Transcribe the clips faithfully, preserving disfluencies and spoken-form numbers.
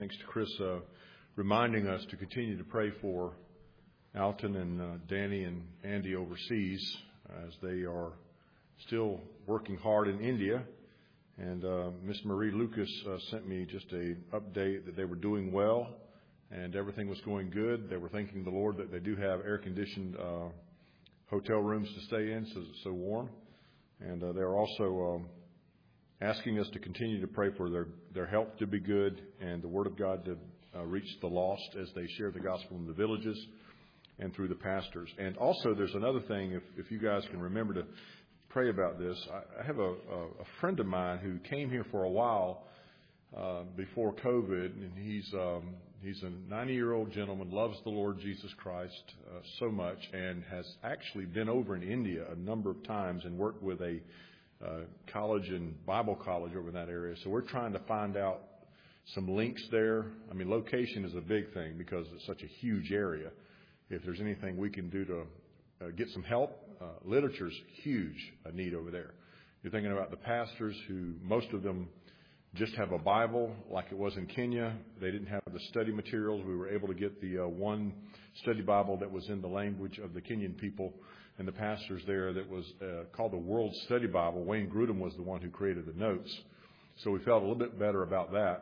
Thanks to Chris uh, reminding us to continue to pray for Alton and uh, Danny and Andy overseas as they are still working hard in India. And uh, Miss Marie Lucas uh, sent me just a update that they were doing well and everything was going good. They were thanking the Lord that they do have air-conditioned uh, hotel rooms to stay in, so it's so warm. And uh, they're also um, asking us to continue to pray for their, their health to be good and the Word of God to uh, reach the lost as they share the gospel in the villages and through the pastors. And also there's another thing, if, if you guys can remember to pray about this. I, I have a, a, a friend of mine who came here for a while uh, before COVID, and he's um, he's a ninety-year-old gentleman, loves the Lord Jesus Christ uh, so much, and has actually been over in India a number of times and worked with a Uh, college and Bible college over in that area. So we're trying to find out some links there. I mean, location is a big thing because it's such a huge area. If there's anything we can do to uh, get some help, uh, literature's huge a need over there. You're thinking about the pastors who, most of them just have a Bible like it was in Kenya. They didn't have the study materials. We were able to get the uh, one study Bible that was in the language of the Kenyan people and the pastors there that was uh, called the World Study Bible. Wayne Grudem was the one who created the notes. So we felt a little bit better about that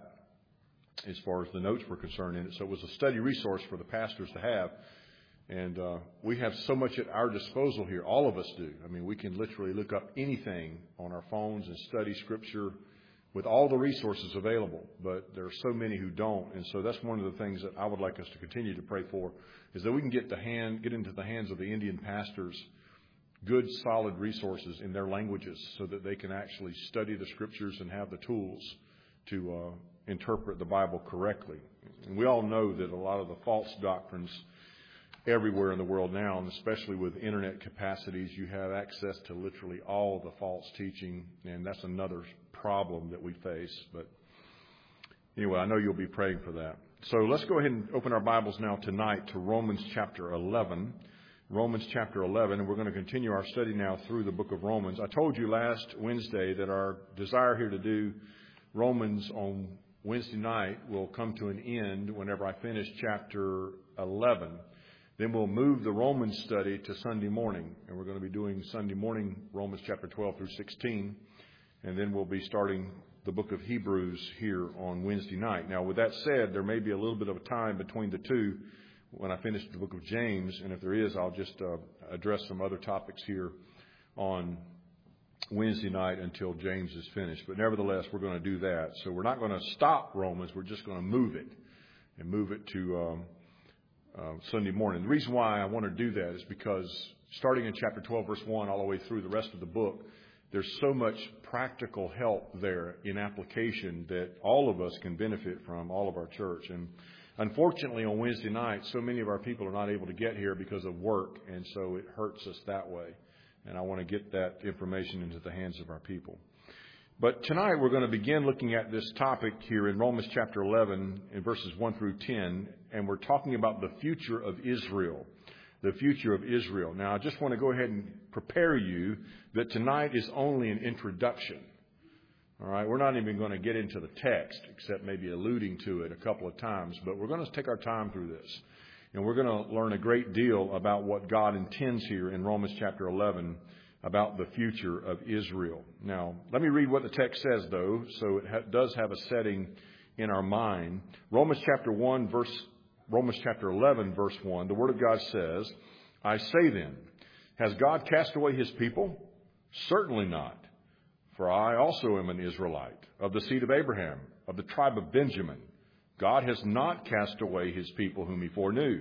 as far as the notes were concerned in it. So it was a study resource for the pastors to have. And uh, we have so much at our disposal here. All of us do. I mean, we can literally look up anything on our phones and study Scripture with all the resources available. But there are so many who don't. And so that's one of the things that I would like us to continue to pray for, is that we can get the hand, get into the hands of the Indian pastors good, solid resources in their languages so that they can actually study the Scriptures and have the tools to uh, interpret the Bible correctly. And we all know that a lot of the false doctrines everywhere in the world now, and especially with internet capacities, you have access to literally all the false teaching, and that's another problem that we face. But anyway, I know you'll be praying for that. So let's go ahead and open our Bibles now tonight to Romans chapter eleven. Romans chapter eleven, and we're going to continue our study now through the book of Romans. I told you last Wednesday that our desire here to do Romans on Wednesday night will come to an end whenever I finish chapter eleven. Then we'll move the Romans study to Sunday morning, and we're going to be doing Sunday morning Romans chapter twelve through sixteen, and then we'll be starting the book of Hebrews here on Wednesday night. Now, with that said, there may be a little bit of a time between the two when I finish the book of James, and if there is, I'll just uh, address some other topics here on Wednesday night until James is finished. But nevertheless, we're going to do that. So we're not going to stop Romans. We're just going to move it and move it to um, uh, Sunday morning. The reason why I want to do that is because starting in chapter twelve, verse one, all the way through the rest of the book, there's so much practical help there in application that all of us can benefit from, all of our church. And unfortunately, on Wednesday night, so many of our people are not able to get here because of work, and so it hurts us that way. And I want to get that information into the hands of our people. But tonight we're going to begin looking at this topic here in Romans chapter eleven in verses one through ten, and we're talking about the future of Israel. The future of Israel. Now, I just want to go ahead and prepare you that tonight is only an introduction. All right, we're not even going to get into the text, except maybe alluding to it a couple of times, but we're going to take our time through this. And we're going to learn a great deal about what God intends here in Romans chapter eleven about the future of Israel. Now, let me read what the text says, though, so it ha- does have a setting in our mind. Romans chapter one, verse Romans chapter eleven, verse one, the Word of God says, I say then, has God cast away His people? Certainly not. For I also am an Israelite, of the seed of Abraham, of the tribe of Benjamin. God has not cast away His people whom He foreknew.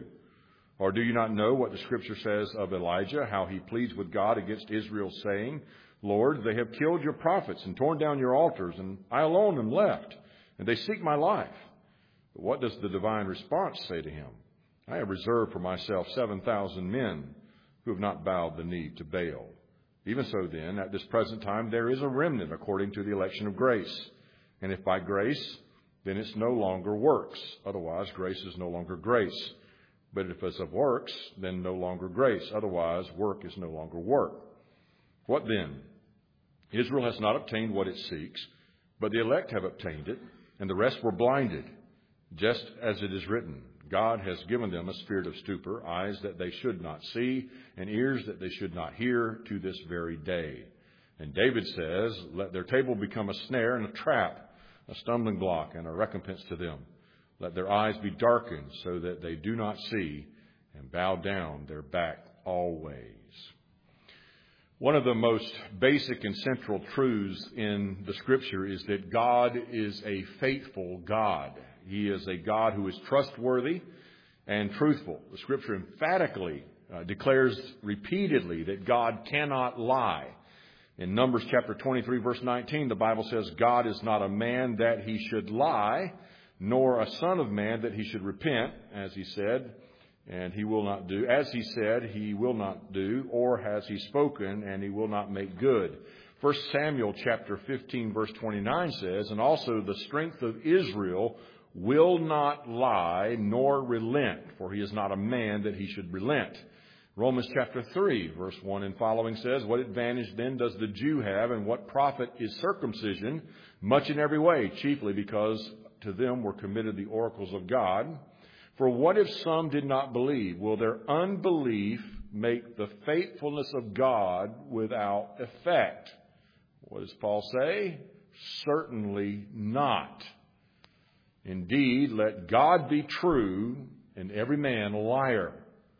Or do you not know what the Scripture says of Elijah, how he pleads with God against Israel, saying, Lord, they have killed your prophets and torn down your altars, and I alone am left, and they seek my life. But what does the divine response say to him? I have reserved for myself seven thousand men who have not bowed the knee to Baal. Even so then, at this present time, there is a remnant according to the election of grace. And if by grace, then it's no longer works. Otherwise, grace is no longer grace. But if it's of works, then no longer grace. Otherwise, work is no longer work. What then? Israel has not obtained what it seeks, but the elect have obtained it, and the rest were blinded. Just as it is written, God has given them a spirit of stupor, eyes that they should not see, and ears that they should not hear, to this very day. And David says, let their table become a snare and a trap, a stumbling block and a recompense to them. Let their eyes be darkened so that they do not see, and bow down their back always. One of the most basic and central truths in the Scripture is that God is a faithful God. He is a God who is trustworthy and truthful. The Scripture emphatically uh, declares repeatedly that God cannot lie. In Numbers chapter twenty-three, verse nineteen, the Bible says, God is not a man that he should lie, nor a son of man that he should repent, as he said, and he will not do. As he said, he will not do, or has he spoken, and he will not make good. First Samuel chapter fifteen, verse twenty-nine says, and also the strength of Israel will not lie, nor relent, for he is not a man that he should relent. Romans chapter three, verse one and following says, what advantage then does the Jew have, and what profit is circumcision? Much in every way, chiefly because to them were committed the oracles of God. For what if some did not believe? Will their unbelief make the faithfulness of God without effect? What does Paul say? Certainly not. Indeed, let God be true and every man a liar.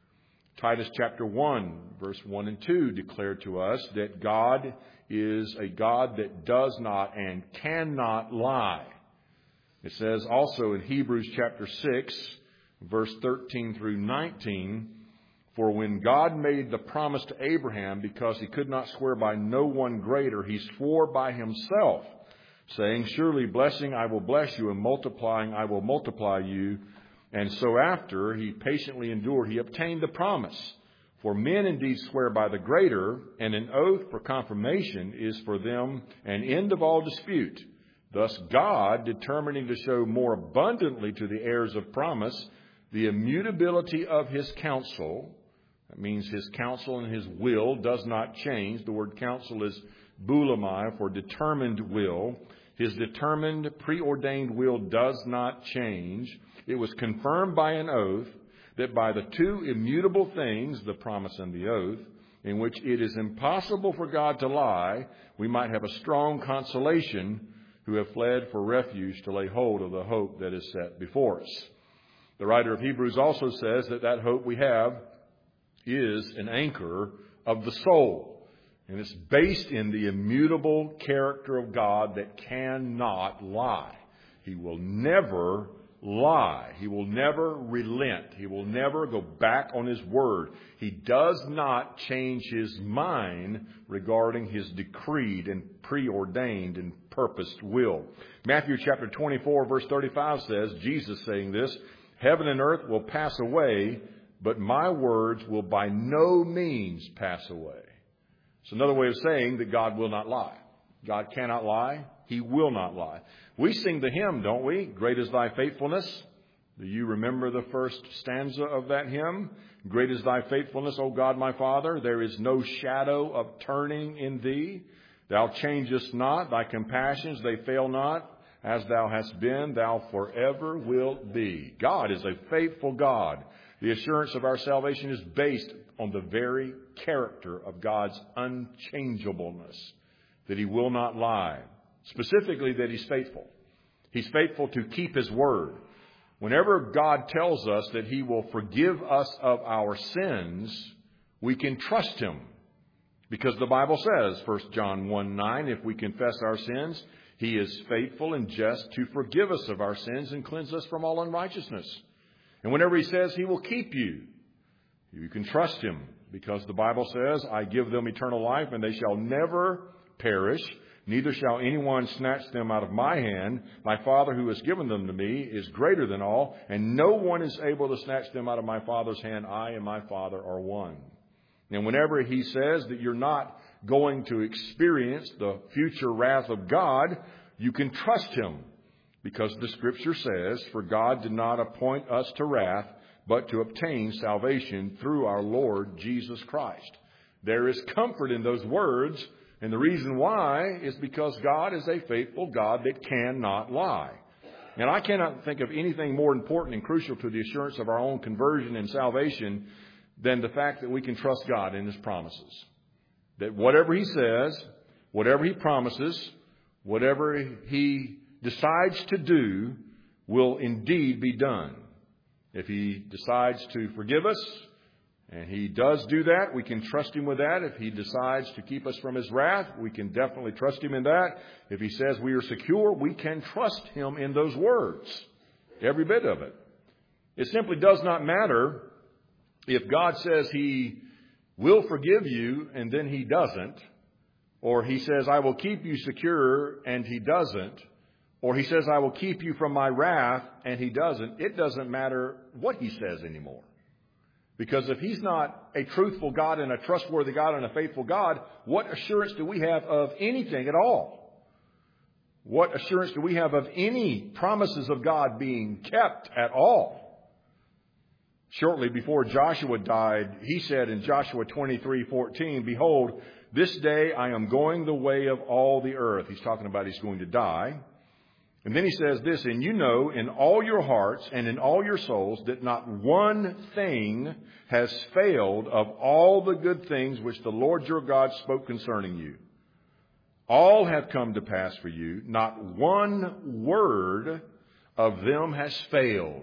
Titus chapter one, verse one and two declare to us that God is a God that does not and cannot lie. It says also in Hebrews chapter six, verse thirteen through nineteen, for when God made the promise to Abraham, because he could not swear by no one greater, he swore by himself, saying, surely blessing I will bless you, and multiplying I will multiply you. And so after he patiently endured, he obtained the promise. For men indeed swear by the greater, and an oath for confirmation is for them an end of all dispute. Thus God, determining to show more abundantly to the heirs of promise the immutability of his counsel, that means his counsel and his will does not change. The word counsel is boulamai, for determined will. His determined, preordained will does not change. It was confirmed by an oath, that by the two immutable things, the promise and the oath, in which it is impossible for God to lie, we might have a strong consolation, who have fled for refuge to lay hold of the hope that is set before us. The writer of Hebrews also says that that hope we have is an anchor of the soul. And it's based in the immutable character of God that cannot lie. He will never lie. He will never relent. He will never go back on his word. He does not change his mind regarding his decreed and preordained and purposed will. Matthew chapter twenty-four, verse thirty-five says, Jesus saying this, heaven and earth will pass away, but my words will by no means pass away. It's another way of saying that God will not lie. God cannot lie. He will not lie. We sing the hymn, don't we? Great is thy faithfulness. Do you remember the first stanza of that hymn? Great is thy faithfulness, O God my Father. There is no shadow of turning in thee. Thou changest not. Thy compassions, they fail not. As thou hast been, thou forever wilt be. God is a faithful God. The assurance of our salvation is based on the very character of God's unchangeableness, that he will not lie. Specifically, that he's faithful. He's faithful to keep his word. Whenever God tells us that he will forgive us of our sins, we can trust him. Because the Bible says, First John one nine, if we confess our sins, he is faithful and just to forgive us of our sins and cleanse us from all unrighteousness. And whenever he says he will keep you, you can trust him. Because the Bible says, I give them eternal life, and they shall never perish. Neither shall anyone snatch them out of my hand. My Father who has given them to me is greater than all, and no one is able to snatch them out of my Father's hand. I and my Father are one. And whenever he says that you're not going to experience the future wrath of God, you can trust him. Because the Scripture says, for God did not appoint us to wrath, but to obtain salvation through our Lord Jesus Christ. There is comfort in those words. And the reason why is because God is a faithful God that cannot lie. And I cannot think of anything more important and crucial to the assurance of our own conversion and salvation than the fact that we can trust God in His promises. That whatever He says, whatever He promises, whatever He decides to do will indeed be done. If He decides to forgive us, and He does do that, we can trust Him with that. If He decides to keep us from His wrath, we can definitely trust Him in that. If He says we are secure, we can trust Him in those words. Every bit of it. It simply does not matter if God says He will forgive you and then He doesn't, or He says, I will keep you secure and He doesn't, or He says, I will keep you from my wrath and He doesn't. It doesn't matter what He says anymore. Because if He's not a truthful God and a trustworthy God and a faithful God, what assurance do we have of anything at all? What assurance do we have of any promises of God being kept at all? Shortly before Joshua died, he said in Joshua twenty-three fourteen, Behold, this day I am going the way of all the earth. He's talking about he's going to die. And then he says this, And you know in all your hearts and in all your souls that not one thing has failed of all the good things which the Lord your God spoke concerning you. All have come to pass for you. Not one word of them has failed.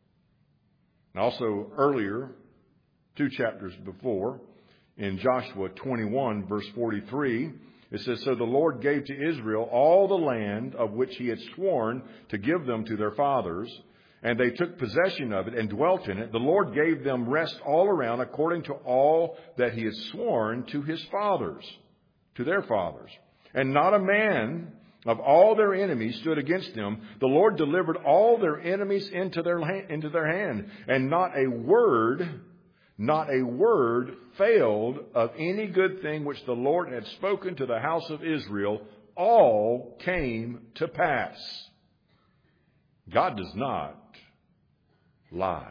And also earlier, two chapters before, in Joshua twenty-one, verse forty-three, it says, So the Lord gave to Israel all the land of which He had sworn to give them to their fathers, and they took possession of it and dwelt in it. The Lord gave them rest all around according to all that He had sworn to His fathers, to their fathers. And not a man of all their enemies stood against them. The Lord delivered all their enemies into their into their hand, and not a word, not a word failed of any good thing which the Lord had spoken to the house of Israel. All came to pass. God does not lie.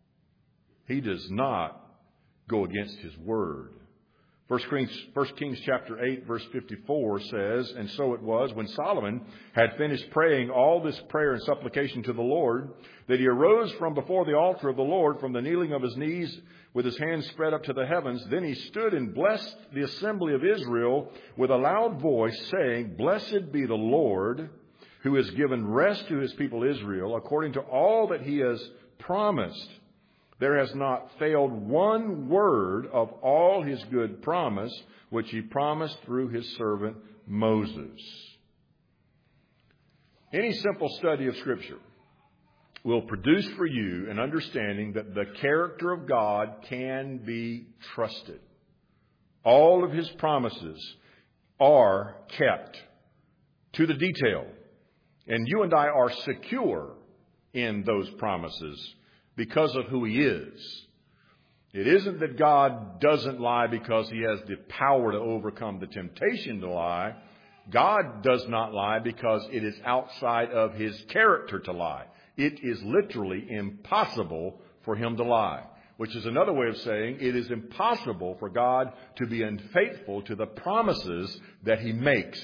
He does not go against His word. First Kings, First Kings chapter eight, verse fifty-four says, And so it was, when Solomon had finished praying all this prayer and supplication to the Lord, that he arose from before the altar of the Lord from the kneeling of his knees with his hands spread up to the heavens. Then he stood and blessed the assembly of Israel with a loud voice, saying, Blessed be the Lord, who has given rest to His people Israel, according to all that He has promised. There has not failed one word of all His good promise, which He promised through His servant Moses. Any simple study of Scripture will produce for you an understanding that the character of God can be trusted. All of His promises are kept to the detail. And you and I are secure in those promises because of who He is. It isn't that God doesn't lie because He has the power to overcome the temptation to lie. God does not lie because it is outside of His character to lie. It is literally impossible for Him to lie, which is another way of saying it is impossible for God to be unfaithful to the promises that He makes.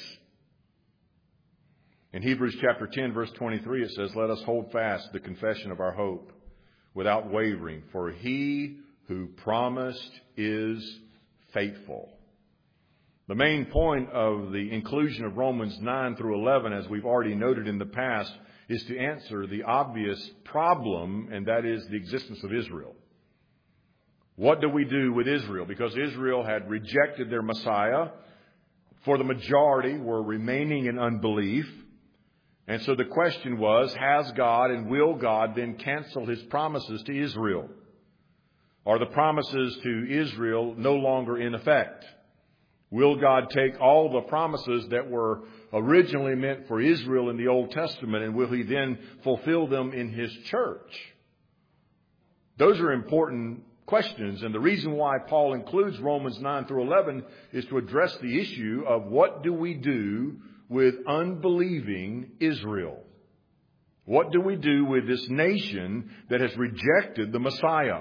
In Hebrews chapter ten, verse twenty-three, it says, Let us hold fast the confession of our hope without wavering, for He who promised is faithful. The main point of the inclusion of Romans nine through eleven, as we've already noted in the past, is to answer the obvious problem, and that is the existence of Israel. What do we do with Israel? Because Israel had rejected their Messiah, for the majority were remaining in unbelief. And so the question was, has God and will God then cancel His promises to Israel? Are the promises to Israel no longer in effect? Will God take all the promises that were originally meant for Israel in the Old Testament, and will He then fulfill them in His church? Those are important questions, and the reason why Paul includes Romans nine through eleven is to address the issue of what do we do with unbelieving Israel? What do we do with this nation that has rejected the Messiah?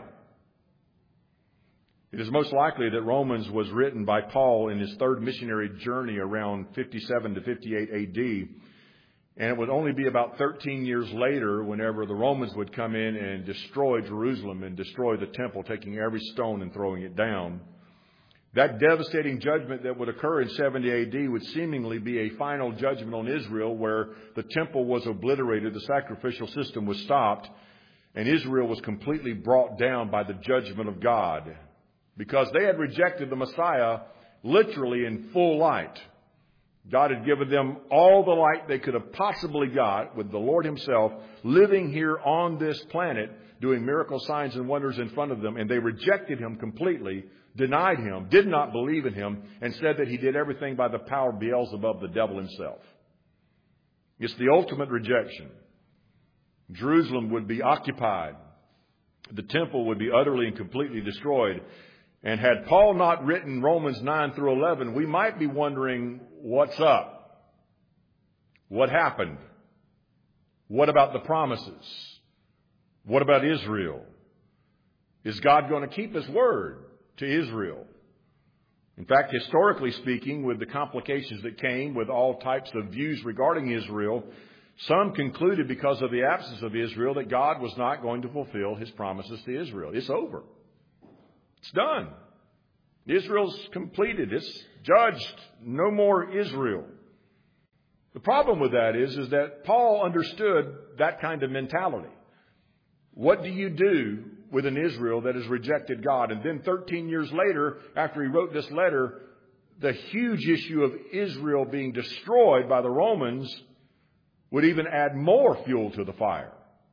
It is most likely that Romans was written by Paul in his third missionary journey around fifty-seven to fifty-eight A D. And it would only be about thirteen years later whenever the Romans would come in and destroy Jerusalem and destroy the temple, taking every stone and throwing it down. That devastating judgment that would occur in seventy A D would seemingly be a final judgment on Israel, where the temple was obliterated, the sacrificial system was stopped, and Israel was completely brought down by the judgment of God, because they had rejected the Messiah literally in full light. God had given them all the light they could have possibly got, with the Lord himself living here on this planet, doing miracle signs and wonders in front of them, and they rejected him completely, denied him, did not believe in him, and said that he did everything by the power of Beelzebub, the devil himself. It's the ultimate rejection. Jerusalem would be occupied. The temple would be utterly and completely destroyed. And had Paul not written Romans nine through eleven, we might be wondering, what's up? What happened? What about the promises? What about Israel? Is God going to keep his word to Israel? In fact, historically speaking, with the complications that came with all types of views regarding Israel, some concluded because of the absence of Israel that God was not going to fulfill his promises to Israel. It's over. It's done. Israel's completed. It's judged. No more Israel. The problem with that is, is that Paul understood that kind of mentality. What do you do with an Israel that has rejected God? And then thirteen years later, after he wrote this letter, the huge issue of Israel being destroyed by the Romans would even add more fuel to the fire.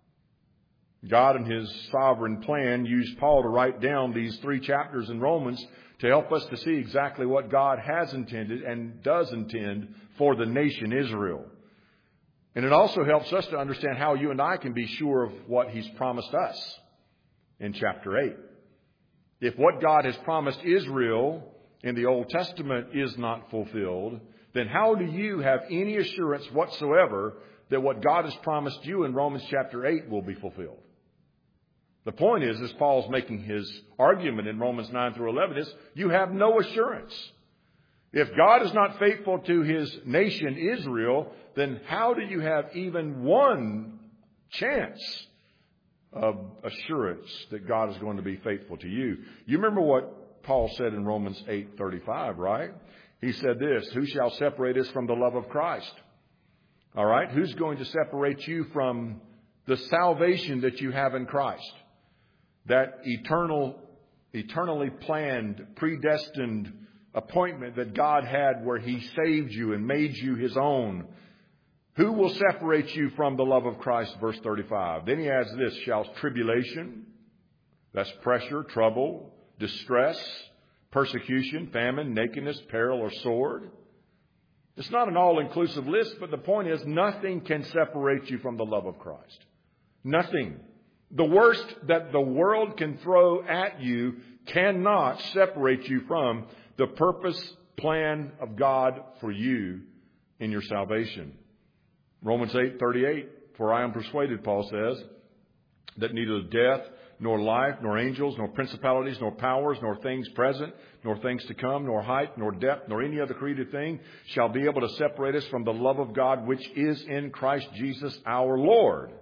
God, in his sovereign plan, used Paul to write down these three chapters in Romans to help us to see exactly what God has intended and does intend for the nation Israel. And it also helps us to understand how you and I can be sure of what he's promised us in chapter eight. If what God has promised Israel in the Old Testament is not fulfilled, then how do you have any assurance whatsoever that what God has promised you in Romans chapter eight will be fulfilled? The point is, as Paul's making his argument in Romans nine through eleven, is you have no assurance. If God is not faithful to his nation Israel, then how do you have even one chance of assurance that God is going to be faithful to you? You remember what Paul said in Romans eight thirty-five, right? He said this: who shall separate us from the love of Christ? All right, who's going to separate you from the salvation that you have in Christ? That eternal, eternally planned, predestined appointment that God had where he saved you and made you his own. Who will separate you from the love of Christ? Verse thirty-five. Then he adds this: shall tribulation, that's pressure, trouble, distress, persecution, famine, nakedness, peril, or sword? It's not an all-inclusive list, but the point is, nothing can separate you from the love of Christ. Nothing. The worst that the world can throw at you cannot separate you from the purpose, plan of God for you in your salvation. Romans eight thirty-eight, for I am persuaded, Paul says, that neither death, nor life, nor angels, nor principalities, nor powers, nor things present, nor things to come, nor height, nor depth, nor any other created thing shall be able to separate us from the love of God which is in Christ Jesus our Lord.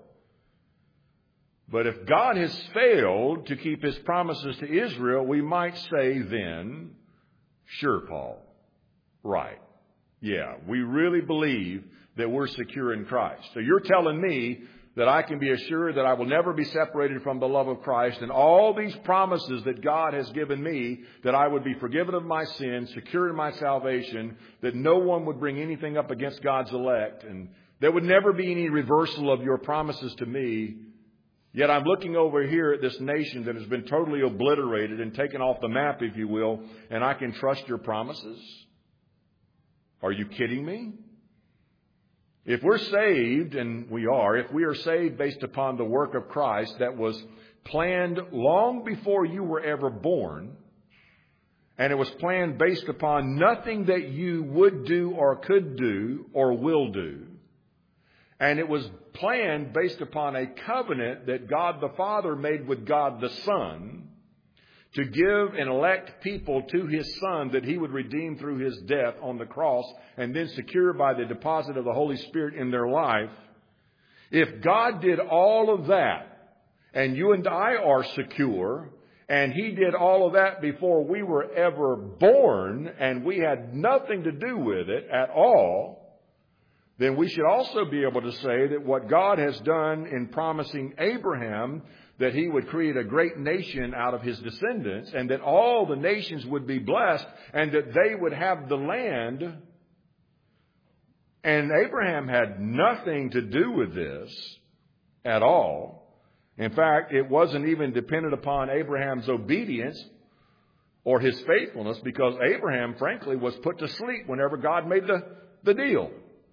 But if God has failed to keep his promises to Israel, we might say then, sure, Paul, right. Yeah, we really believe that we're secure in Christ. So you're telling me that I can be assured that I will never be separated from the love of Christ, and all these promises that God has given me, that I would be forgiven of my sins, secure in my salvation, that no one would bring anything up against God's elect, and there would never be any reversal of your promises to me. Yet I'm looking over here at this nation that has been totally obliterated and taken off the map, if you will, and I can trust your promises? Are you kidding me? If we're saved, and we are, if we are saved based upon the work of Christ that was planned long before you were ever born, and it was planned based upon nothing that you would do or could do or will do, and it was planned based upon a covenant that God the Father made with God the Son to give and elect people to His Son that He would redeem through His death on the cross and then secure by the deposit of the Holy Spirit in their life. If God did all of that, and you and I are secure, and He did all of that before we were ever born, and we had nothing to do with it at all, then we should also be able to say that what God has done in promising Abraham that he would create a great nation out of his descendants, and that all the nations would be blessed, and that they would have the land. And Abraham had nothing to do with this at all. In fact, it wasn't even dependent upon Abraham's obedience or his faithfulness, because Abraham, frankly, was put to sleep whenever God made the, the deal.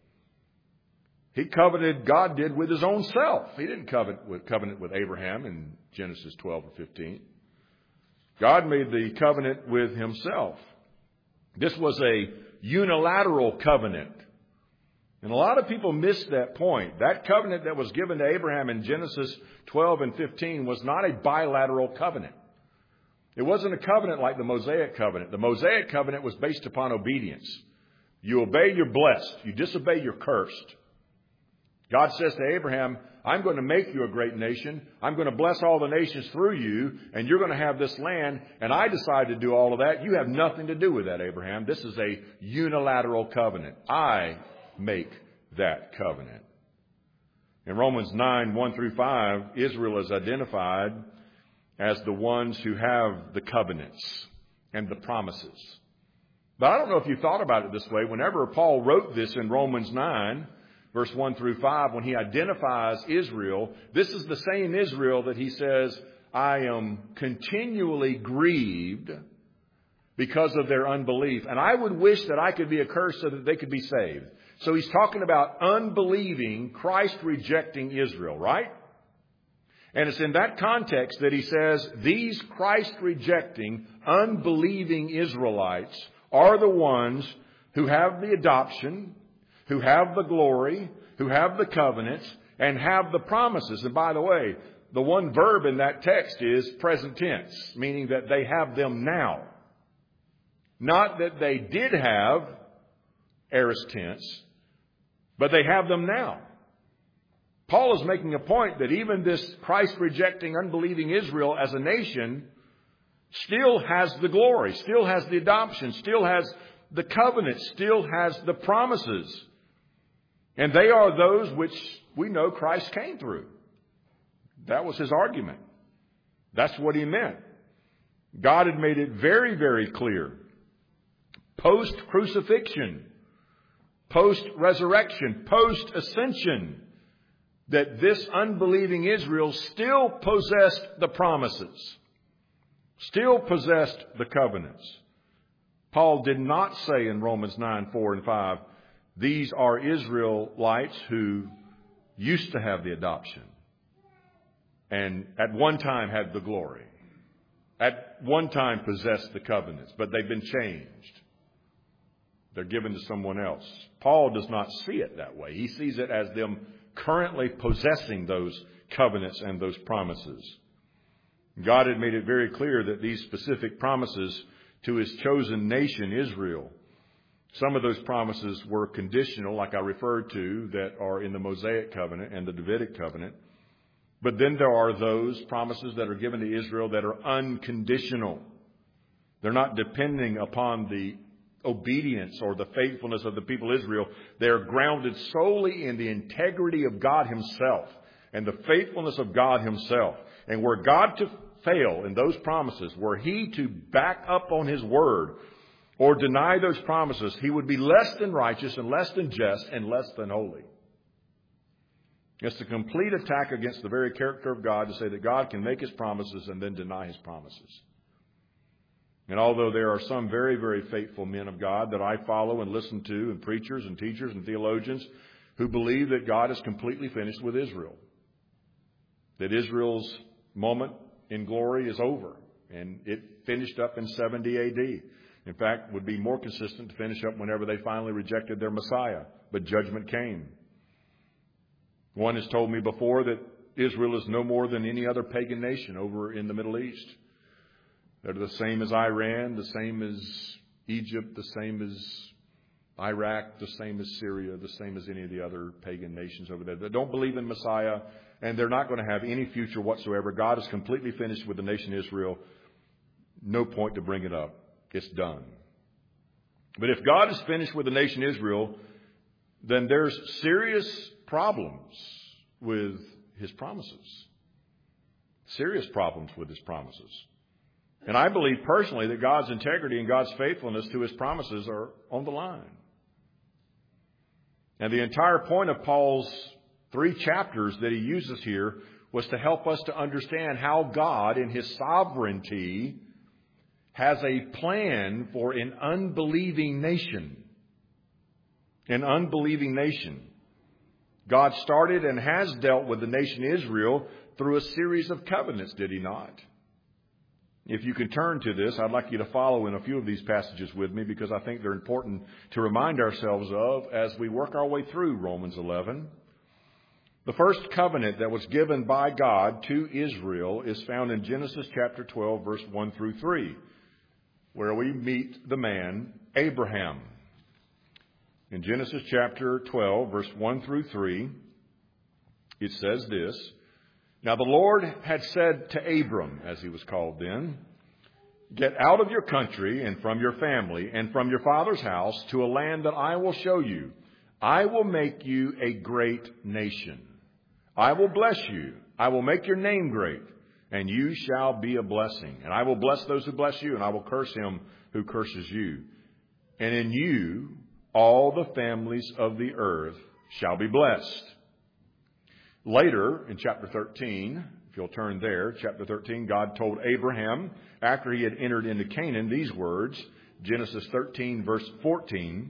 He covenanted, God did, with his own self. He didn't covenant with, covenant with Abraham in Genesis twelve or fifteen. God made the covenant with himself. This was a unilateral covenant. And a lot of people miss that point. That covenant that was given to Abraham in Genesis twelve and fifteen was not a bilateral covenant. It wasn't a covenant like the Mosaic covenant. The Mosaic covenant was based upon obedience. You obey, you're blessed. You disobey, you're cursed. God says to Abraham, I'm going to make you a great nation. I'm going to bless all the nations through you, and you're going to have this land. And I decide to do all of that. You have nothing to do with that, Abraham. This is a unilateral covenant. I make that covenant. In Romans nine, one through five, Israel is identified as the ones who have the covenants and the promises. But I don't know if you thought about it this way. Whenever Paul wrote this in Romans nine, verse one through five, when he identifies Israel, this is the same Israel that he says, I am continually grieved because of their unbelief. And I would wish that I could be accursed so that they could be saved. So he's talking about unbelieving, Christ-rejecting Israel, right? And it's in that context that he says these Christ-rejecting, unbelieving Israelites are the ones who have the adoption, who have the glory, who have the covenants, and have the promises. And by the way, the one verb in that text is present tense, meaning that they have them now. Not that they did have, aorist tense, but they have them now. Paul is making a point that even this Christ-rejecting, unbelieving Israel as a nation still has the glory, still has the adoption, still has the covenant, still has the promises. And they are those which we know Christ came through. That was his argument. That's what he meant. God had made it very, very clear. Post-crucifixion, post-resurrection, post-ascension, that this unbelieving Israel still possessed the promises, still possessed the covenants. Paul did not say in Romans nine, four and five, these are Israelites who used to have the adoption and at one time had the glory, at one time possessed the covenants, but they've been changed. They're given to someone else. Paul does not see it that way. He sees it as them currently possessing those covenants and those promises. God had made it very clear that these specific promises to his chosen nation, Israel, some of those promises were conditional, like I referred to, that are in the Mosaic covenant and the Davidic covenant. But then there are those promises that are given to Israel that are unconditional. They're not depending upon the obedience or the faithfulness of the people of Israel. They're grounded solely in the integrity of God himself and the faithfulness of God himself. And were God to fail in those promises, were he to back up on his word or deny those promises, he would be less than righteous and less than just and less than holy. It's a complete attack against the very character of God to say that God can make his promises and then deny his promises. And although there are some very, very faithful men of God that I follow and listen to, and preachers and teachers and theologians who believe that God is completely finished with Israel, that Israel's moment in glory is over, and it finished up in seventy A D. In fact, would be more consistent to finish up whenever they finally rejected their Messiah, but judgment came. One has told me before that Israel is no more than any other pagan nation over in the Middle East. They're the same as Iran, the same as Egypt, the same as Iraq, the same as Syria, the same as any of the other pagan nations over there. They don't believe in Messiah, and they're not going to have any future whatsoever. God is completely finished with the nation Israel. No point to bring it up. It's done. But if God is finished with the nation Israel, then there's serious problems with His promises. Serious problems with His promises. And I believe personally that God's integrity and God's faithfulness to His promises are on the line. And the entire point of Paul's three chapters that he uses here was to help us to understand how God in His sovereignty has a plan for an unbelieving nation. An unbelieving nation. God started and has dealt with the nation Israel through a series of covenants, did He not? If you can turn to this, I'd like you to follow in a few of these passages with me because I think they're important to remind ourselves of as we work our way through Romans eleven. The first covenant that was given by God to Israel is found in Genesis chapter twelve, verse one through three, where we meet the man Abraham. In Genesis chapter twelve, verse one through three, it says this, "Now the Lord had said to Abram, as he was called then, 'Get out of your country and from your family and from your father's house to a land that I will show you. I will make you a great nation. I will bless you. I will make your name great, and you shall be a blessing. And I will bless those who bless you, and I will curse him who curses you. And in you all the families of the earth shall be blessed.'" Later, in chapter thirteen, if you'll turn there, chapter thirteen, God told Abraham, after he had entered into Canaan, these words, Genesis thirteen, verse fourteen.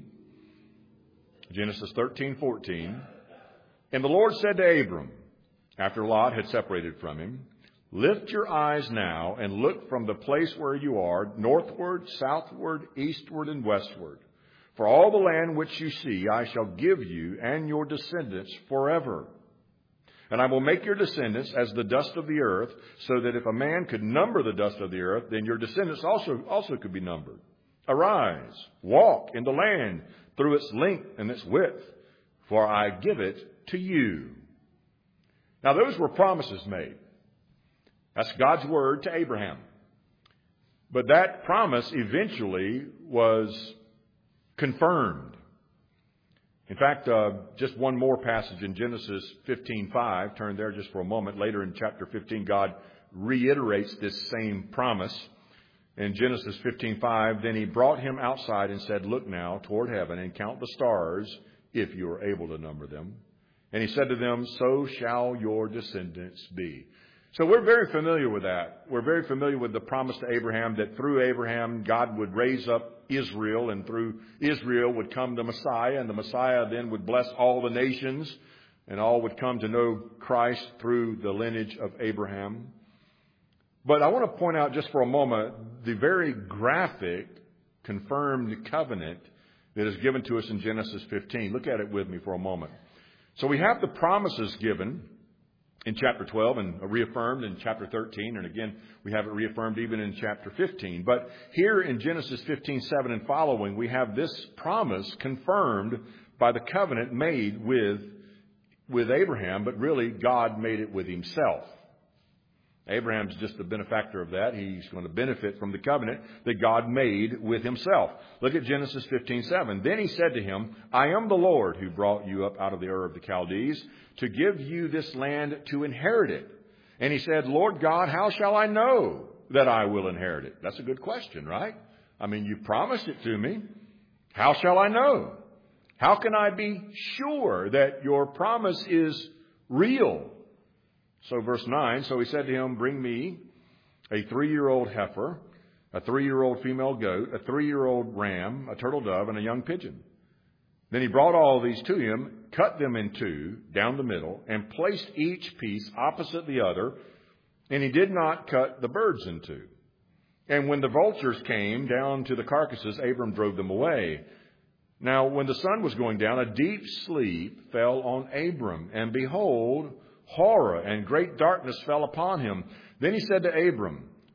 Genesis thirteen, fourteen. "And the Lord said to Abram, after Lot had separated from him, 'Lift your eyes now and look from the place where you are, northward, southward, eastward, and westward. For all the land which you see I shall give you and your descendants forever. And I will make your descendants as the dust of the earth, so that if a man could number the dust of the earth, then your descendants also, also could be numbered. Arise, walk in the land through its length and its width, for I give it to you.'" Now those were promises made. That's God's word to Abraham. But that promise eventually was confirmed. In fact, uh, just one more passage in Genesis fifteen five. Turn there just for a moment. Later in chapter fifteen, God reiterates this same promise. In Genesis fifteen five, "Then he brought him outside and said, 'Look now toward heaven and count the stars, if you are able to number them.' And he said to them, 'So shall your descendants be.'" So we're very familiar with that. We're very familiar with the promise to Abraham that through Abraham, God would raise up Israel, and through Israel would come the Messiah, and the Messiah then would bless all the nations, and all would come to know Christ through the lineage of Abraham. But I want to point out just for a moment the very graphic, confirmed covenant that is given to us in Genesis fifteen. Look at it with me for a moment. So we have the promises given in chapter twelve and reaffirmed in chapter thirteen. And again, we have it reaffirmed even in chapter fifteen. But here in Genesis fifteen seven and following, we have this promise confirmed by the covenant made with, with Abraham, but really God made it with himself. Abraham's just the benefactor of that. He's going to benefit from the covenant that God made with himself. Look at Genesis fifteen seven. "Then he said to him, 'I am the Lord who brought you up out of the Ur of the Chaldees to give you this land to inherit it.' And he said, 'Lord God, how shall I know that I will inherit it?'" That's a good question, right? I mean, you promised it to me. How shall I know? How can I be sure that your promise is real? So verse nine, "So he said to him, 'Bring me a three-year-old heifer, a three-year-old female goat, a three-year-old ram, a turtle dove, and a young pigeon.' Then he brought all these to him, cut them in two down the middle, and placed each piece opposite the other, and he did not cut the birds in two. And when the vultures came down to the carcasses, Abram drove them away. Now when the sun was going down, a deep sleep fell on Abram, and behold, horror and great darkness fell upon him. Then he said to Abram,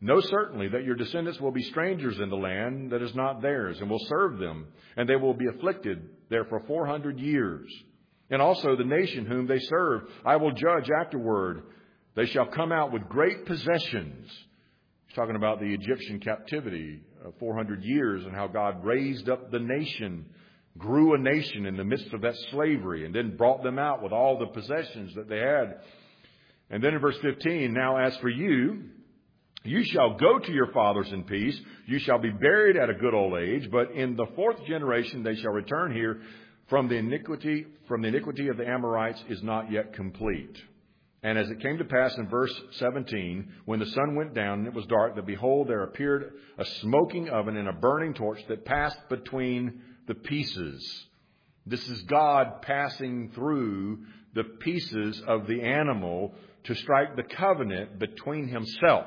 Know certainly that your descendants will be strangers in the land that is not theirs, and will serve them, and they will be afflicted there for four hundred years. And also the nation whom they serve I will judge afterward. They shall come out with great possessions. He's talking about the Egyptian captivity of four hundred years and how God raised up the nation, grew a nation in the midst of that slavery, and then brought them out with all the possessions that they had. And then in verse fifteen, now as for you, you shall go to your fathers in peace. You shall be buried at a good old age. But in the fourth generation they shall return here. From the iniquity, from the iniquity of the Amorites is not yet complete. And as it came to pass in verse seventeen, when the sun went down and it was dark, that behold, there appeared a smoking oven and a burning torch that passed between the pieces. This is God passing through the pieces of the animal to strike the covenant between himself.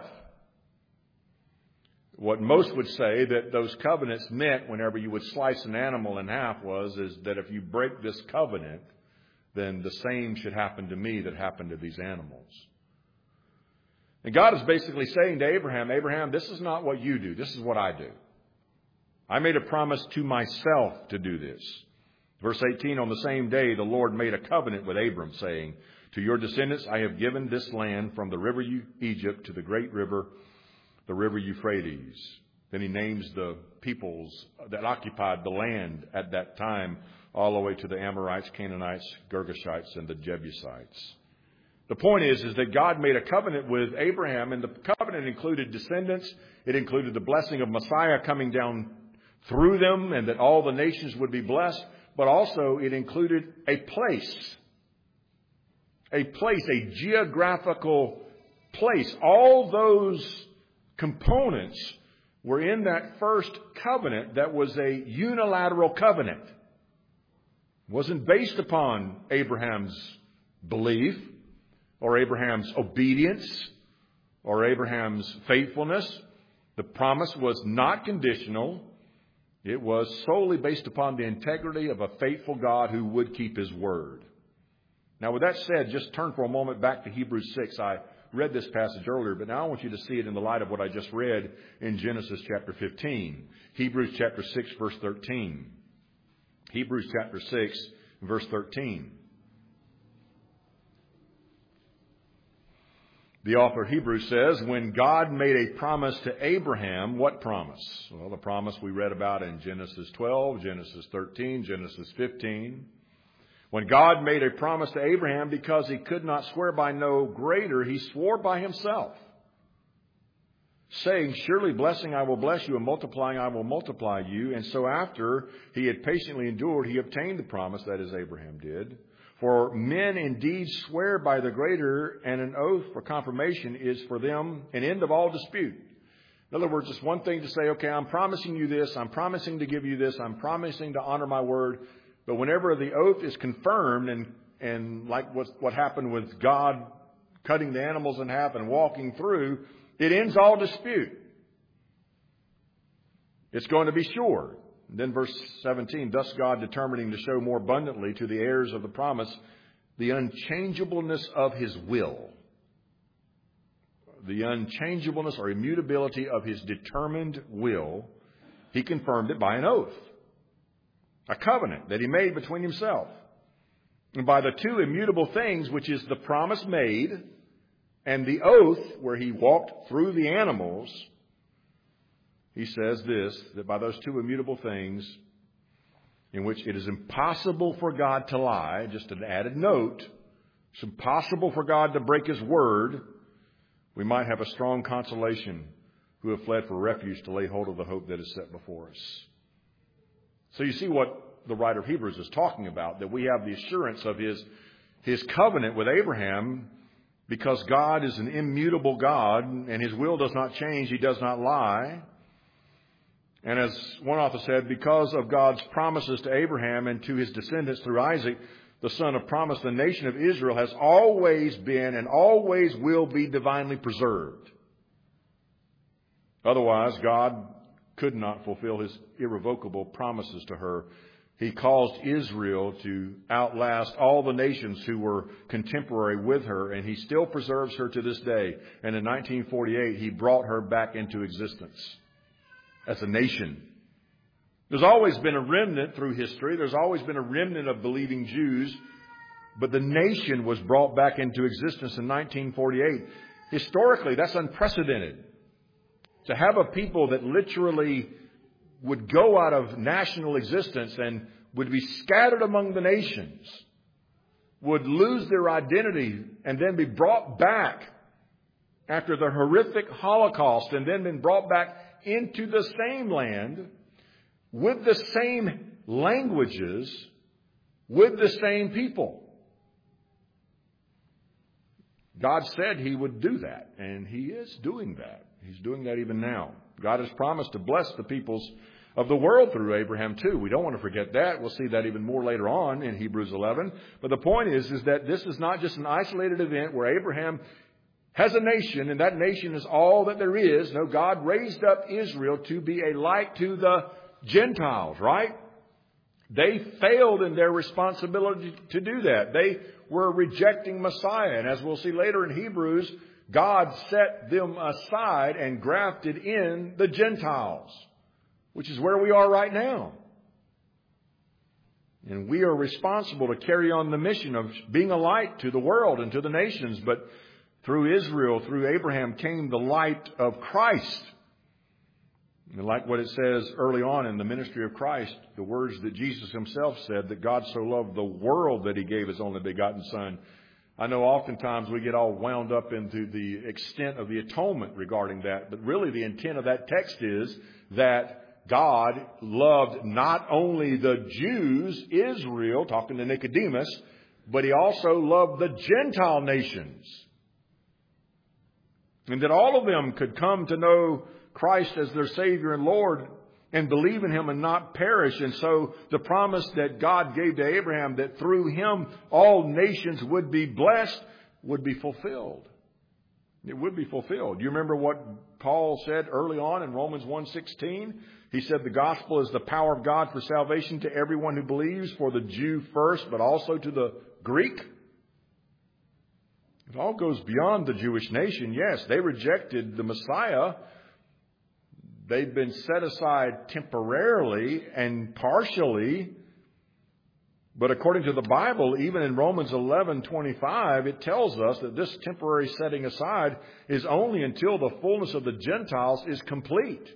What most would say that those covenants meant whenever you would slice an animal in half was is that if you break this covenant, then the same should happen to me that happened to these animals. And God is basically saying to Abraham, Abraham, this is not what you do. This is what I do. I made a promise to myself to do this. Verse eighteen, on the same day, the Lord made a covenant with Abram, saying, to your descendants I have given this land from the river Egypt to the great river, the river Euphrates. Then he names the peoples that occupied the land at that time, all the way to the Amorites, Canaanites, Girgashites, and the Jebusites. The point is, is that God made a covenant with Abraham, and the covenant included descendants. It included the blessing of Messiah coming down through them, and that all the nations would be blessed. But also it included a place, a place, a geographical place. All those components were in that first covenant that was a unilateral covenant. It wasn't based upon Abraham's belief or Abraham's obedience or Abraham's faithfulness. The promise was not conditional. It was solely based upon the integrity of a faithful God who would keep his word. Now, with that said, just turn for a moment back to Hebrews six. I read this passage earlier, but now I want you to see it in the light of what I just read in Genesis chapter fifteen. Hebrews chapter six, verse thirteen. Hebrews chapter six, verse thirteen. The author of Hebrews says, when God made a promise to Abraham, what promise? Well, the promise we read about in Genesis twelve, Genesis thirteen, Genesis fifteen. When God made a promise to Abraham, because he could not swear by no greater, he swore by himself, saying, surely blessing I will bless you, and multiplying I will multiply you. And so after he had patiently endured, he obtained the promise, that is, Abraham did. For men indeed swear by the greater, and an oath for confirmation is for them an end of all dispute. In other words, it's one thing to say, okay, I'm promising you this, I'm promising to give you this, I'm promising to honor my word. But whenever the oath is confirmed, and, and like what, what happened with God cutting the animals in half and walking through, it ends all dispute. It's going to be sure. And then verse seventeen, thus God determining to show more abundantly to the heirs of the promise the unchangeableness of his will. The unchangeableness or immutability of his determined will, he confirmed it by an oath. A covenant that he made between himself. And by the two immutable things, which is the promise made and the oath where he walked through the animals, he says this, that by those two immutable things, in which it is impossible for God to lie, just an added note, it's impossible for God to break his word, we might have a strong consolation who have fled for refuge to lay hold of the hope that is set before us. So you see what the writer of Hebrews is talking about, that we have the assurance of his, his covenant with Abraham, because God is an immutable God and his will does not change. He does not lie. And as one author said, because of God's promises to Abraham and to his descendants through Isaac, the son of promise, the nation of Israel has always been and always will be divinely preserved. Otherwise, God could not fulfill his irrevocable promises to her He caused Israel to outlast all the nations who were contemporary with her, and He still preserves her to this day. And in nineteen forty-eight, He brought her back into existence as a nation. There's always been a remnant through history. There's always been a remnant of believing Jews. But the nation was brought back into existence in nineteen forty-eight. Historically, that's unprecedented. To have a people that literally would go out of national existence and would be scattered among the nations, would lose their identity and then be brought back after the horrific Holocaust and then been brought back into the same land with the same languages, with the same people. God said He would do that, and He is doing that. He's doing that even now. God has promised to bless the peoples of the world through Abraham too. We don't want to forget that. We'll see that even more later on in Hebrews eleven. But the point is, is that this is not just an isolated event where Abraham has a nation, and that nation is all that there is. No, God raised up Israel to be a light to the Gentiles, right? They failed in their responsibility to do that. They were rejecting Messiah. And as we'll see later in Hebrews, God set them aside and grafted in the Gentiles, which is where we are right now. And we are responsible to carry on the mission of being a light to the world and to the nations. But through Israel, through Abraham, came the light of Christ. And like what it says early on in the ministry of Christ, the words that Jesus Himself said, that God so loved the world that He gave His only begotten Son. I know oftentimes we get all wound up into the extent of the atonement regarding that. But really the intent of that text is that God loved not only the Jews, Israel, talking to Nicodemus, but He also loved the Gentile nations. And that all of them could come to know Christ as their Savior and Lord and believe in Him and not perish. And so the promise that God gave to Abraham that through him all nations would be blessed would be fulfilled. It would be fulfilled. Do you remember what Paul said early on in Romans one sixteen? He said the gospel is the power of God for salvation to everyone who believes, for the Jew first, but also to the Greek. It all goes beyond the Jewish nation. Yes, they rejected the Messiah. They've been set aside temporarily and partially. But according to the Bible, even in Romans eleven twenty-five, it tells us that this temporary setting aside is only until the fullness of the Gentiles is complete.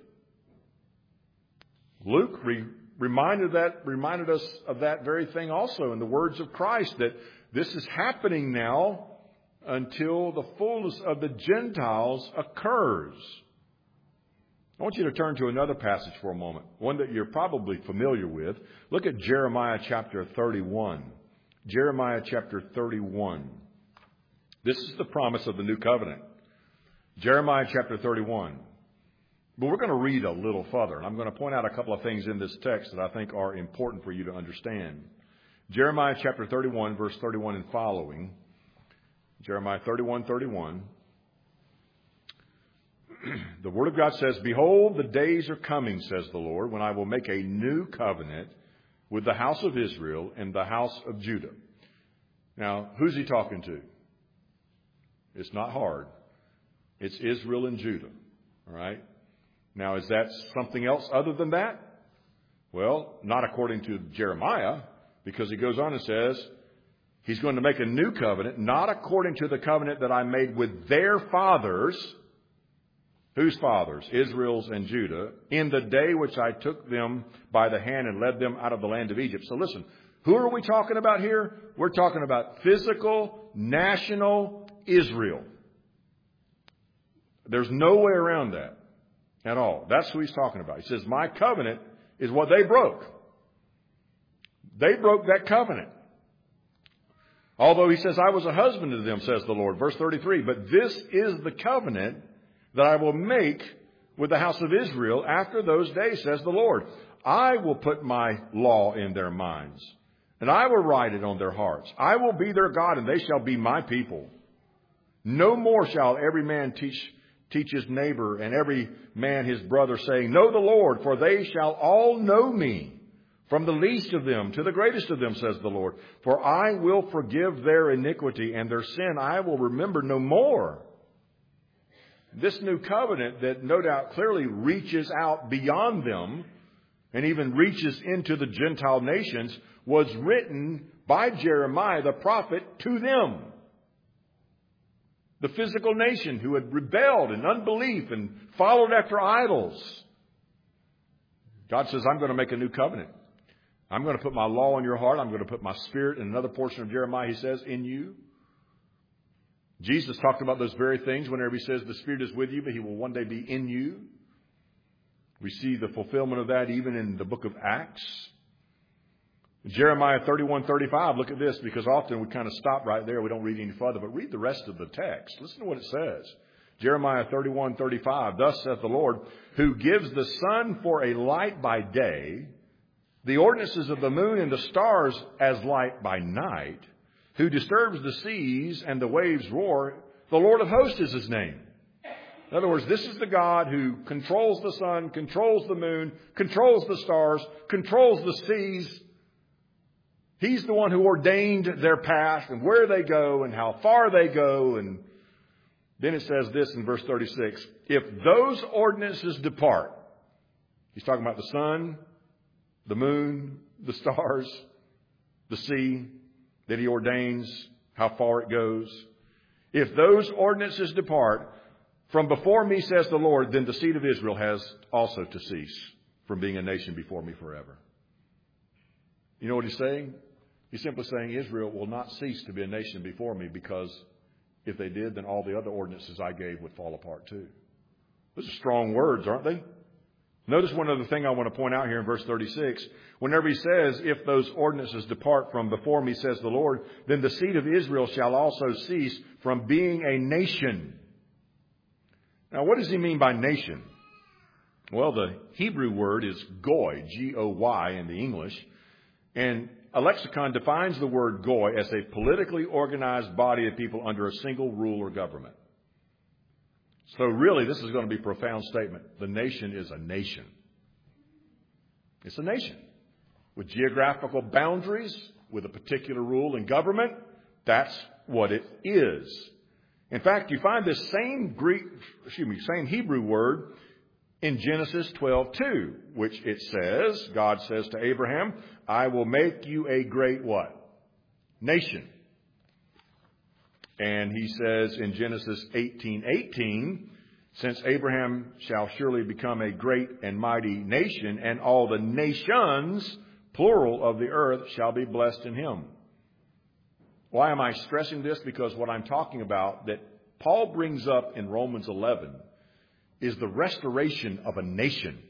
Luke re- reminded that reminded us of that very thing also in the words of Christ, that this is happening now until the fullness of the Gentiles occurs. I want you to turn to another passage for a moment, one that you're probably familiar with. Look at Jeremiah chapter thirty-one. Jeremiah chapter thirty-one. This is the promise of the new covenant. Jeremiah chapter thirty-one. But we're going to read a little further, and I'm going to point out a couple of things in this text that I think are important for you to understand. Jeremiah chapter thirty-one, verse thirty-one and following. Jeremiah thirty-one, thirty-one. The Word of God says, "Behold, the days are coming, says the Lord, when I will make a new covenant with the house of Israel and the house of Judah." Now, who's He talking to? It's not hard. It's Israel and Judah. All right? Now, is that something else other than that? Well, not according to Jeremiah, because he goes on and says, He's going to make a new covenant, not according to the covenant that I made with their fathers. Whose fathers? Israel's and Judah. In the day which I took them by the hand and led them out of the land of Egypt. So listen, who are we talking about here? We're talking about physical, national Israel. There's no way around that at all. That's who He's talking about. He says, my covenant is what they broke. They broke that covenant. Although He says, I was a husband to them, says the Lord. Verse thirty-three, but this is the covenant that I will make with the house of Israel after those days, says the Lord. I will put my law in their minds, and I will write it on their hearts. I will be their God, and they shall be my people. No more shall every man teach teach his neighbor, and every man his brother, saying, Know the Lord, for they shall all know me, from the least of them to the greatest of them, says the Lord. For I will forgive their iniquity, and their sin I will remember no more. This new covenant that no doubt clearly reaches out beyond them and even reaches into the Gentile nations was written by Jeremiah the prophet to them. The physical nation who had rebelled in unbelief and followed after idols. God says, I'm going to make a new covenant. I'm going to put my law in your heart. I'm going to put my spirit, in another portion of Jeremiah, he says, in you. Jesus talked about those very things whenever he says the Spirit is with you, but he will one day be in you. We see the fulfillment of that even in the book of Acts. Jeremiah thirty-one thirty-five, look at this, because often we kind of stop right there. We don't read any further, but read the rest of the text. Listen to what it says. Jeremiah thirty-one thirty-five, thus saith the Lord, who gives the sun for a light by day, the ordinances of the moon and the stars as light by night, who disturbs the seas and the waves roar. The Lord of hosts is his name. In other words, this is the God who controls the sun, controls the moon, controls the stars, controls the seas. He's the one who ordained their path and where they go and how far they go. And then it says this in verse thirty-six, if those ordinances depart, he's talking about the sun, the moon, the stars, the sea, that he ordains how far it goes. If those ordinances depart from before me, says the Lord, then the seed of Israel has also to cease from being a nation before me forever. You know what he's saying? He's simply saying Israel will not cease to be a nation before me, because if they did, then all the other ordinances I gave would fall apart too. Those are strong words, aren't they? Notice one other thing I want to point out here in verse thirty-six. Whenever he says, if those ordinances depart from before me, says the Lord, then the seed of Israel shall also cease from being a nation. Now, what does he mean by nation? Well, the Hebrew word is goy, G O Y in the English. And a lexicon defines the word goy as a politically organized body of people under a single rule or government. So really, this is going to be a profound statement. The nation is a nation. It's a nation with geographical boundaries, with a particular rule and government. That's what it is. In fact, you find this same Greek, excuse me, same Hebrew word in Genesis twelve two, which it says, God says to Abraham, I will make you a great what? Nation. And he says in Genesis eighteen eighteen, since Abraham shall surely become a great and mighty nation, and all the nations, plural, of the earth shall be blessed in him. Why am I stressing this? Because what I'm talking about that Paul brings up in Romans eleven is the restoration of a nation.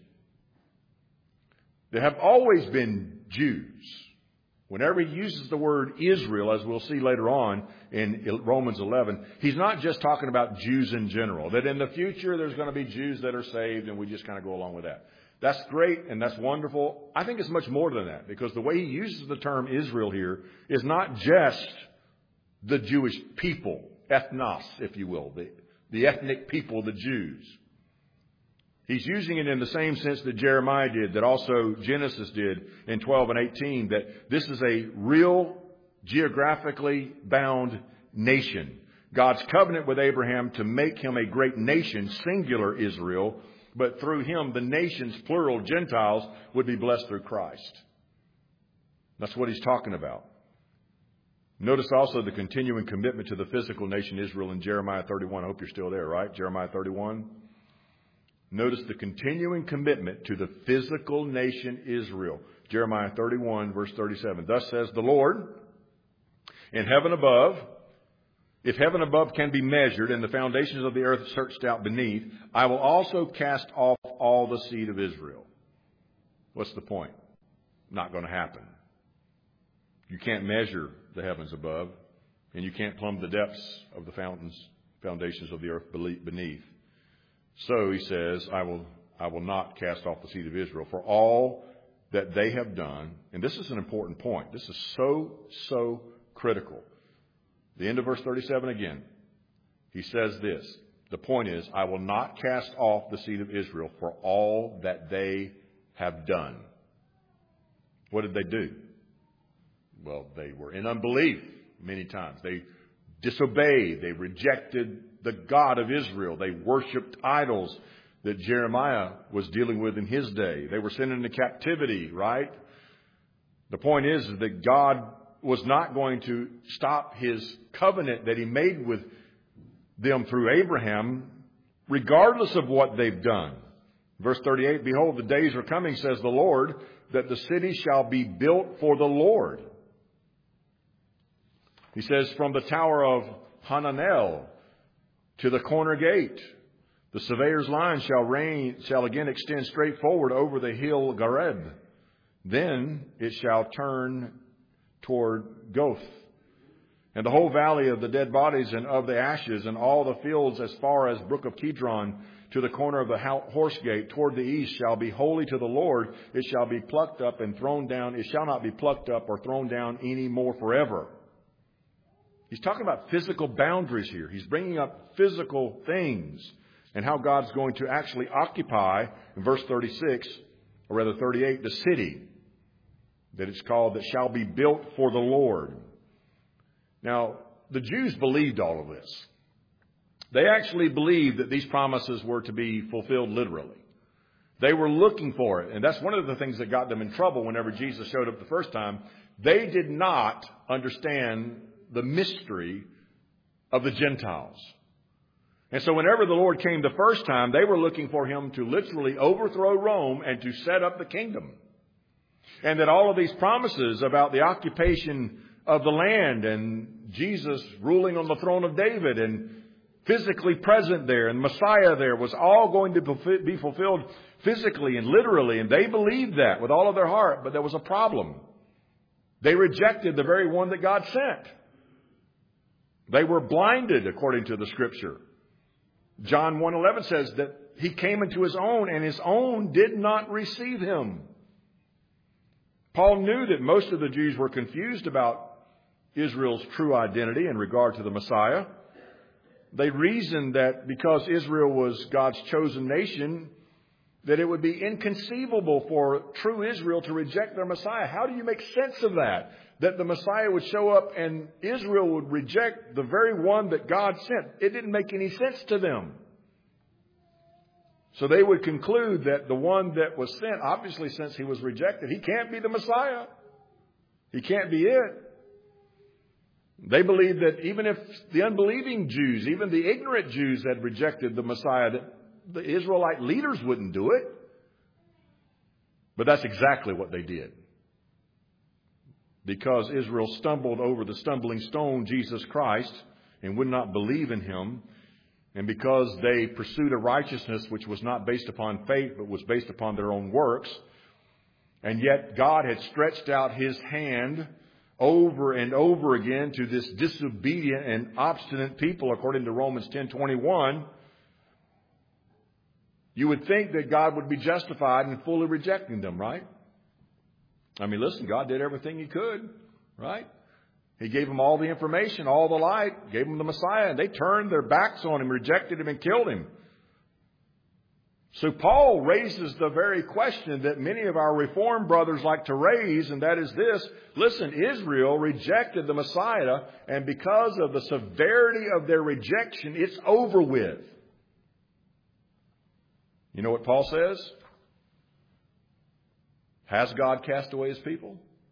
There have always been Jews. Whenever he uses the word Israel, as we'll see later on in Romans eleven, he's not just talking about Jews in general, that in the future there's going to be Jews that are saved and we just kind of go along with that. That's great and that's wonderful. I think it's much more than that, because the way he uses the term Israel here is not just the Jewish people, ethnos, if you will, the, the ethnic people, the Jews. He's using it in the same sense that Jeremiah did, that also Genesis did in twelve and eighteen, that this is a real geographically bound nation. God's covenant with Abraham to make him a great nation, singular Israel, but through him the nations, plural, Gentiles, would be blessed through Christ. That's what he's talking about. Notice also the continuing commitment to the physical nation Israel in Jeremiah thirty-one. I hope you're still there, right? Jeremiah thirty-one. Notice the continuing commitment to the physical nation Israel. Jeremiah thirty-one, verse thirty-seven. Thus says the Lord, in heaven above, if heaven above can be measured and the foundations of the earth searched out beneath, I will also cast off all the seed of Israel. What's the point? Not going to happen. You can't measure the heavens above, and you can't plumb the depths of the fountains, foundations of the earth beneath. So he says, I will, I will not cast off the seed of Israel for all that they have done. And this is an important point. This is so, so critical. The end of verse thirty-seven again. He says this. The point is, I will not cast off the seed of Israel for all that they have done. What did they do? Well, they were in unbelief many times. They disobeyed. They rejected the God of Israel. They worshipped idols that Jeremiah was dealing with in his day. They were sent into captivity, right? The point is that God was not going to stop his covenant that he made with them through Abraham, regardless of what they've done. Verse thirty-eight, behold, the days are coming, says the Lord, that the city shall be built for the Lord. He says, from the tower of Hananel to the corner gate, the surveyor's line shall reign, shall again extend straight forward over the hill Gareb. Then it shall turn toward Goth, and the whole valley of the dead bodies and of the ashes, and all the fields as far as brook of Kidron to the corner of the horse gate toward the east shall be holy to the Lord. It shall be plucked up and thrown down. It shall not be plucked up or thrown down any more forever. He's talking about physical boundaries here. He's bringing up physical things and how God's going to actually occupy, in verse thirty-six, or rather thirty-eight, the city that it's called that shall be built for the Lord. Now, the Jews believed all of this. They actually believed that these promises were to be fulfilled literally. They were looking for it. And that's one of the things that got them in trouble whenever Jesus showed up the first time. They did not understand the mystery of the Gentiles. And so whenever the Lord came the first time, they were looking for him to literally overthrow Rome and to set up the kingdom. And that all of these promises about the occupation of the land and Jesus ruling on the throne of David and physically present there and Messiah there was all going to be fulfilled physically and literally. And they believed that with all of their heart. But there was a problem. They rejected the very one that God sent. They were blinded, according to the Scripture. John one eleven says that he came into his own, and his own did not receive him. Paul knew that most of the Jews were confused about Israel's true identity in regard to the Messiah. They reasoned that because Israel was God's chosen nation, that it would be inconceivable for true Israel to reject their Messiah. How do you make sense of that? That the Messiah would show up and Israel would reject the very one that God sent. It didn't make any sense to them. So they would conclude that the one that was sent, obviously since he was rejected, he can't be the Messiah. He can't be it. They believed that even if the unbelieving Jews, even the ignorant Jews had rejected the Messiah, that the Israelite leaders wouldn't do it. But that's exactly what they did. Because Israel stumbled over the stumbling stone, Jesus Christ, and would not believe in him, and because they pursued a righteousness which was not based upon faith, but was based upon their own works, and yet God had stretched out his hand over and over again to this disobedient and obstinate people, according to Romans ten twenty-one, you would think that God would be justified in fully rejecting them, right? I mean, listen, God did everything he could, right? He gave them all the information, all the light, gave them the Messiah, and they turned their backs on him, rejected him, and killed him. So Paul raises the very question that many of our Reformed brothers like to raise, and that is this. Listen, Israel rejected the Messiah, and because of the severity of their rejection, it's over with. You know what Paul says? Has God cast away his people?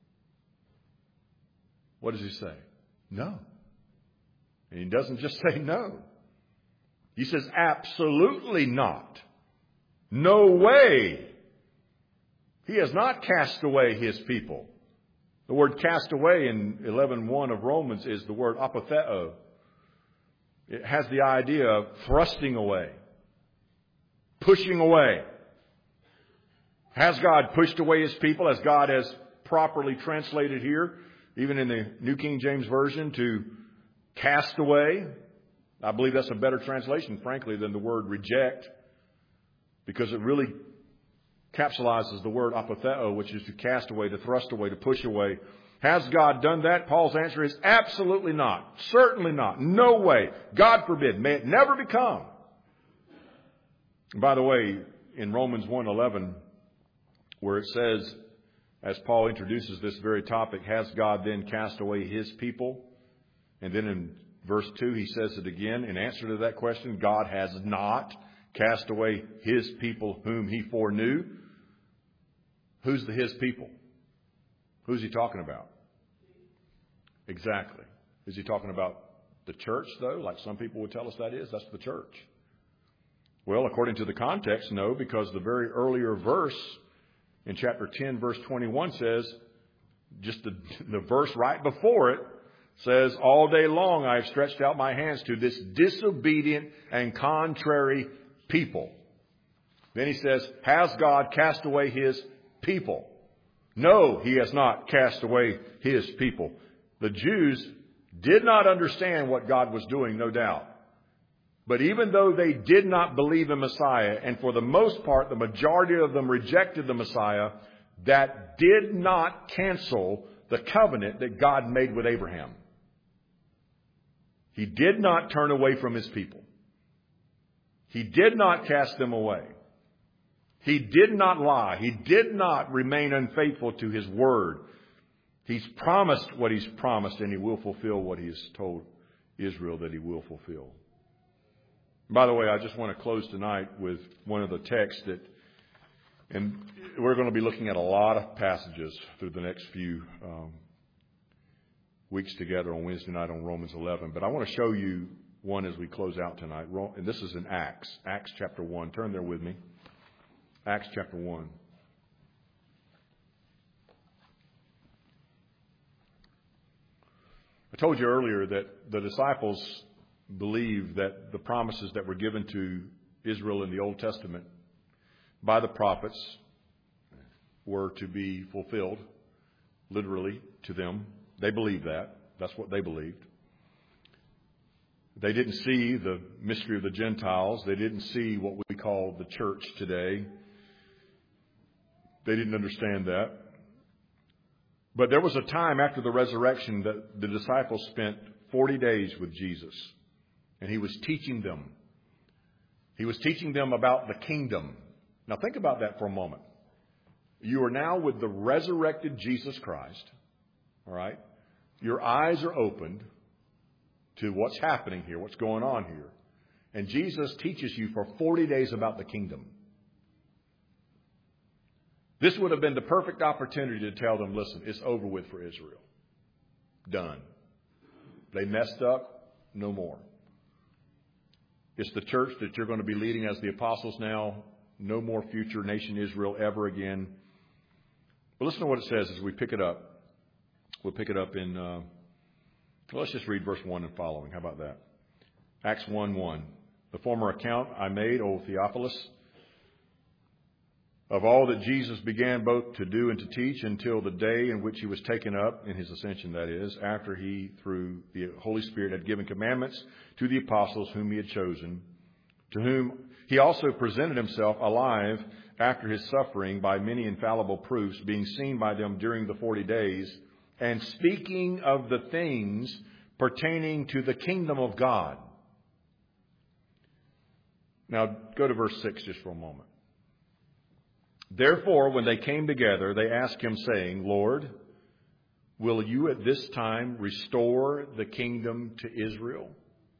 What does he say? No. And he doesn't just say no. He says absolutely not. No way. He has not cast away his people. The word cast away in eleven one of Romans is the word apotheo. It has the idea of thrusting away, pushing away. Has God pushed away his people, as God has properly translated here, even in the New King James Version, to cast away? I believe that's a better translation, frankly, than the word reject, because it really capsulizes the word apotheo, which is to cast away, to thrust away, to push away. Has God done that? Paul's answer is absolutely not. Certainly not. No way. God forbid. May it never become. And by the way, in Romans one eleven, where it says, as Paul introduces this very topic, has God then cast away His people? And then in verse two, he says it again. In answer to that question, God has not cast away His people whom He foreknew. Who's the His people? Who's he talking about? Exactly. Is he talking about the church, though, like some people would tell us that is? That's the church. Well, according to the context, no, because the very earlier verse in chapter ten, verse twenty-one says, just the, the verse right before it says, all day long I have stretched out my hands to this disobedient and contrary people. Then he says, has God cast away His people? No, He has not cast away His people. The Jews did not understand what God was doing, no doubt. But even though they did not believe in Messiah, and for the most part, the majority of them rejected the Messiah, that did not cancel the covenant that God made with Abraham. He did not turn away from His people. He did not cast them away. He did not lie. He did not remain unfaithful to His word. He's promised what He's promised, and He will fulfill what He has told Israel that He will fulfill. By the way, I just want to close tonight with one of the texts that, and we're going to be looking at a lot of passages through the next few um, weeks together on Wednesday night on Romans eleven. But I want to show you one as we close out tonight. And this is in Acts, Acts chapter one. Turn there with me. Acts chapter one. I told you earlier that the disciples believed that the promises that were given to Israel in the Old Testament by the prophets were to be fulfilled, literally, to them. They believed that. That's what they believed. They didn't see the mystery of the Gentiles. They didn't see what we call the church today. They didn't understand that. But there was a time after the resurrection that the disciples spent forty days with Jesus. And He was teaching them. He was teaching them about the kingdom. Now think about that for a moment. You are now with the resurrected Jesus Christ. All right? Your eyes are opened to what's happening here, what's going on here. And Jesus teaches you for forty days about the kingdom. This would have been the perfect opportunity to tell them, listen, it's over with for Israel. Done. They messed up, no more. It's the church that you're going to be leading as the apostles now. No more future nation Israel ever again. But listen to what it says as we pick it up. We'll pick it up in, uh, well, let's just read verse one and following. How about that? Acts one one. The former account I made, O Theophilus, of all that Jesus began both to do and to teach until the day in which He was taken up, in His ascension that is, after He, through the Holy Spirit, had given commandments to the apostles whom He had chosen, to whom He also presented Himself alive after His suffering by many infallible proofs, being seen by them during the forty days, and speaking of the things pertaining to the kingdom of God. Now, go to verse six just for a moment. Therefore, when they came together, they asked Him, saying, Lord, will You at this time restore the kingdom to Israel?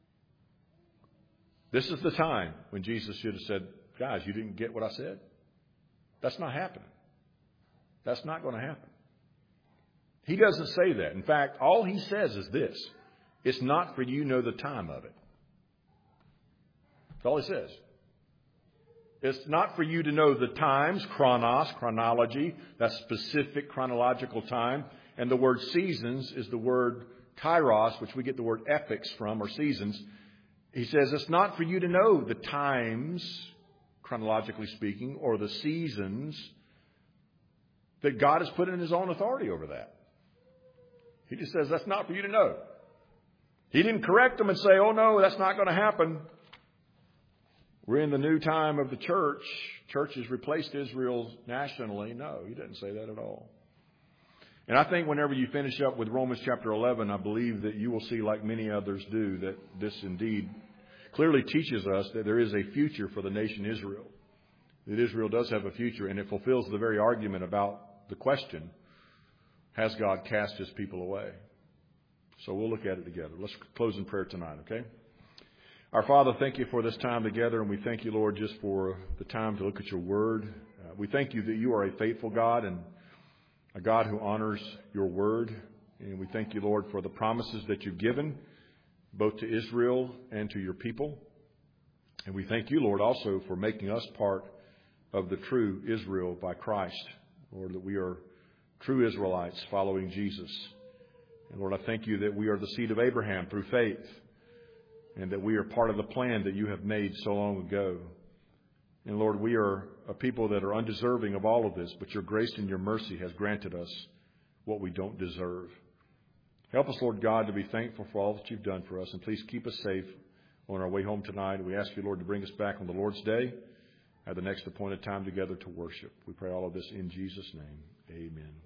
This is the time when Jesus should have said, guys, you didn't get what I said? That's not happening. That's not going to happen. He doesn't say that. In fact, all He says is this. It's not for you to know the time of it. That's all He says. It's not for you to know the times, chronos, chronology, that specific chronological time. And the word seasons is the word kairos, which we get the word epochs from, or seasons. He says it's not for you to know the times, chronologically speaking, or the seasons that God has put in His own authority over that. He just says that's not for you to know. He didn't correct them and say, oh no, that's not going to happen. We're in the new time of the church. Church has replaced Israel nationally. No, He didn't say that at all. And I think whenever you finish up with Romans chapter eleven, I believe that you will see, like many others do, that this indeed clearly teaches us that there is a future for the nation Israel. That Israel does have a future, and it fulfills the very argument about the question, has God cast his people away? So we'll look at it together. Let's close in prayer tonight, okay? Our Father, thank you for this time together, and we thank you, Lord, just for the time to look at your word. Uh, we thank you that you are a faithful God and a God who honors your word. And we thank you, Lord, for the promises that you've given, both to Israel and to your people. And we thank you, Lord, also for making us part of the true Israel by Christ. Lord, that we are true Israelites following Jesus. And Lord, I thank you that we are the seed of Abraham through faith, and that we are part of the plan that you have made so long ago. And Lord, we are a people that are undeserving of all of this, but your grace and your mercy has granted us what we don't deserve. Help us, Lord God, to be thankful for all that you've done for us. And please keep us safe on our way home tonight. We ask you, Lord, to bring us back on the Lord's Day at the next appointed time together to worship. We pray all of this in Jesus' name. Amen.